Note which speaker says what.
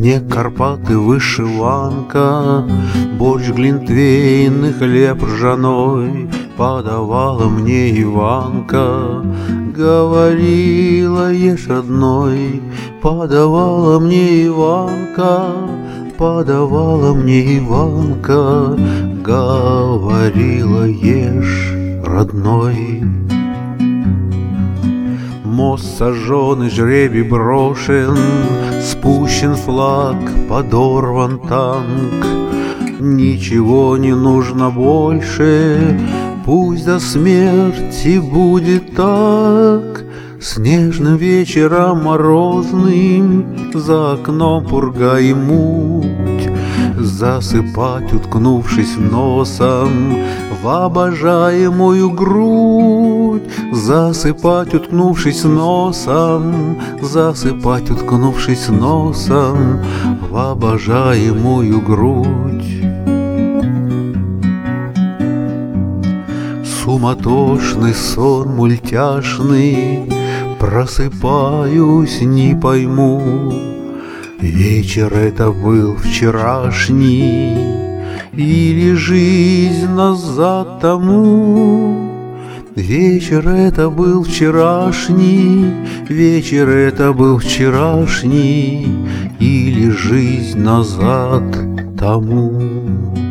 Speaker 1: Снег, Карпаты, вышиванка, борщ, глинтвейн и хлеб ржаной подавала мне Иванка. Говорила: ешь, родной, подавала мне Иванка, подавала мне Иванка, говорила: ешь, родной. Мост сожжен и жребий брошен, спущен флаг, подорван танк. Ничего не нужно больше, пусть до смерти будет так. Снежным вечером морозным за окном пурга и муть. Засыпать, уткнувшись носом в обожаемую грудь. Засыпать, уткнувшись носом, засыпать, уткнувшись носом в обожаемую грудь. Суматошный сон мультяшный, просыпаюсь, не пойму, вечер это был вчерашний или жизнь назад тому. Вечер это был вчерашний, вечер это был вчерашний или жизнь назад тому.